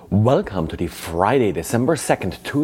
Welcome to the Friday, December 2nd, 2011 edition of the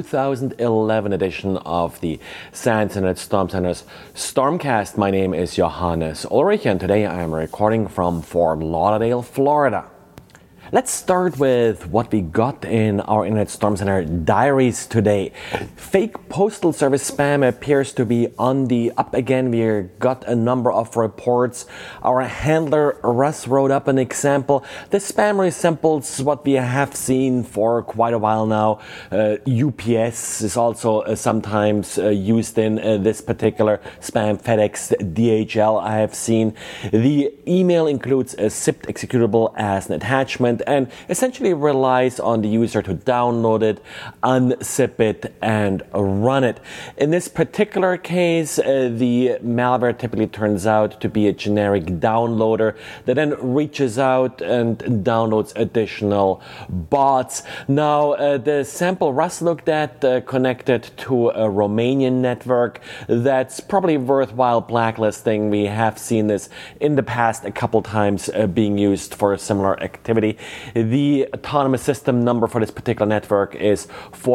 SANS Internet Storm Center's Stormcast. My name is Johannes Ulrich and today I am recording from Fort Lauderdale, Florida. Let's start with what we got in our Internet Storm Center diaries today. Fake postal service spam appears to be on the up again. We got a number of reports. Our handler Russ wrote up an example. The spam resembles what we have seen for quite a while now. UPS is also sometimes used in this particular spam. FedEx, DHL I have seen. The email includes a zipped executable as an attachment and essentially relies on the user to download it, unzip it, and run it. In this particular case, the malware typically turns out to be a generic downloader that then reaches out and downloads additional bots. Now, the sample Russ looked at connected to a Romanian network that's probably worthwhile blacklisting. We have seen this in the past a couple times being used for a similar activity. The autonomous system number for this particular network is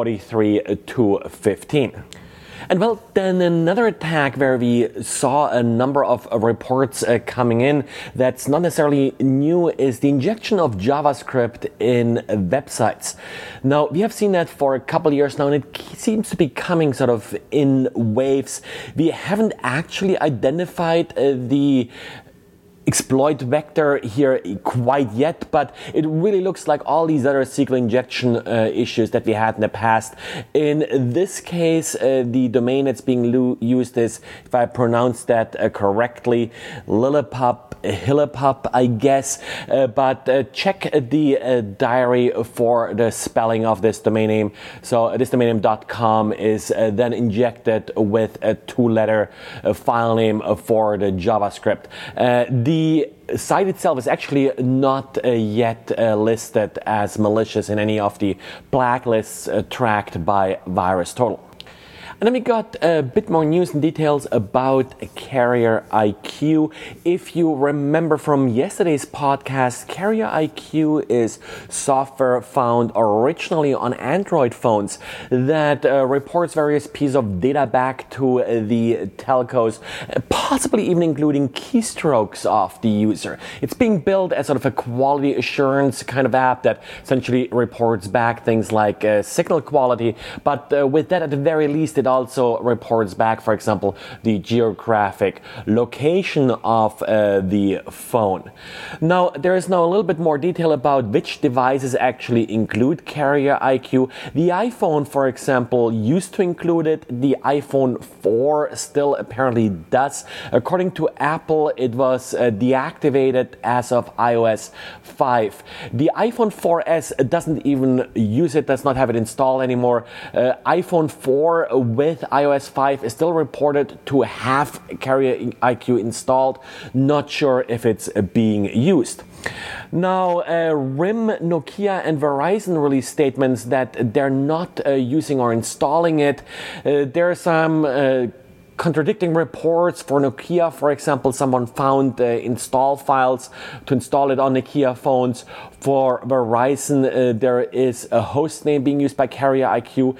43215. And well, then another attack where we saw a number of reports coming in that's not necessarily new is the injection of JavaScript in websites. Now, we have seen that for a couple of years now, and it seems to be coming sort of in waves. We haven't actually identified the exploit vector here quite yet, but it really looks like all these other SQL injection issues that we had in the past. In this case, the domain that's being used is, if I pronounce that correctly, Lillipop, I guess, but check the diary for the spelling of this domain name. So this domain name.com is then injected with a two-letter file name for the JavaScript. The site itself is actually not yet listed as malicious in any of the blacklists tracked by VirusTotal. And then we got a bit more news and details about Carrier IQ. If you remember from yesterday's podcast, Carrier IQ is software found originally on Android phones that reports various pieces of data back to the telcos, possibly even including keystrokes of the user. It's being built as sort of a quality assurance kind of app that essentially reports back things like signal quality, but with that at the very least it also reports back, for example, the geographic location of the phone. Now, there is now a little bit more detail about which devices actually include Carrier IQ. The iPhone, for example, used to include it. The iPhone 4 still apparently does. According to Apple, it was deactivated as of iOS 5. The iPhone 4S doesn't even use it, does not have it installed anymore. iPhone 4 with iOS 5 is still reported to have Carrier IQ installed. Not sure if it's being used. Now, RIM, Nokia, and Verizon released statements that they're not using or installing it. There are some contradicting reports. For Nokia, for example, someone found install files to install it on Nokia phones. For Verizon, there is a host name being used by Carrier IQ,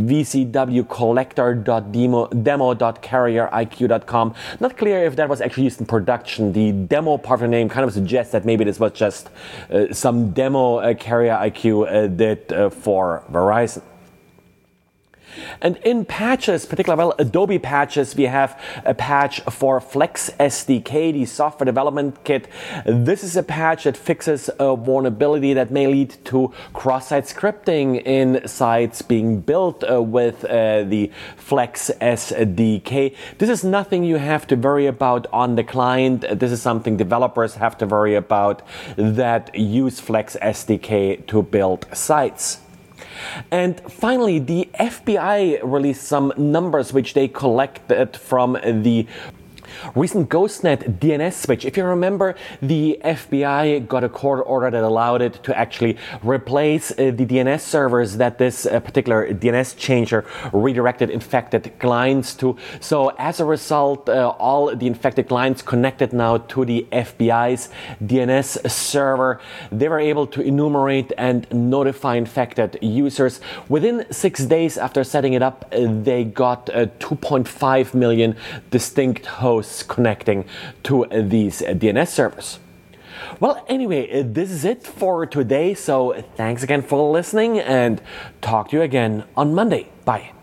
vcwcollector.demo.carrieriq.com. Not clear if that was actually used in production. The demo part of the name kind of suggests that maybe this was just some demo Carrier IQ did for Verizon. And in patches, particularly Adobe patches, we have a patch for Flex SDK, the software development kit. This is a patch that fixes a vulnerability that may lead to cross-site scripting in sites being built with the Flex SDK. This is nothing you have to worry about on the client. This is something developers have to worry about that use Flex SDK to build sites. And finally, the FBI released some numbers which they collected from the Recent GhostNet DNS switch. If you remember, the FBI got a court order that allowed it to actually replace the DNS servers that this particular DNS changer redirected infected clients to. So as a result, all the infected clients connected now to the FBI's DNS server, they were able to enumerate and notify infected users. Within 6 days after setting it up, they got 2.5 million distinct hosts connecting to these DNS servers. Well, anyway, this is it for today. So thanks again for listening and talk to you again on Monday. Bye.